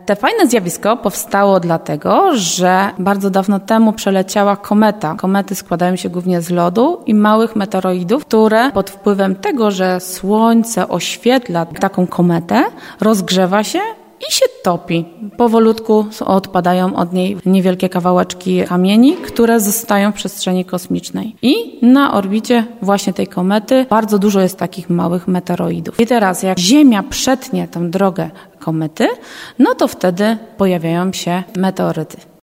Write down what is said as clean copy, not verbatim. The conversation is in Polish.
Te fajne zjawisko powstało dlatego, że bardzo dawno temu przeleciała kometa. Komety składają się głównie z lodu i małych meteoroidów, które pod wpływem tego, że Słońce oświetla taką kometę, rozgrzewa się i się topi. Powolutku odpadają od niej niewielkie kawałeczki kamieni, które zostają w przestrzeni kosmicznej. I na orbicie właśnie tej komety bardzo dużo jest takich małych meteoroidów. I teraz jak Ziemia przetnie tę drogę komety, no to wtedy pojawiają się meteoryty.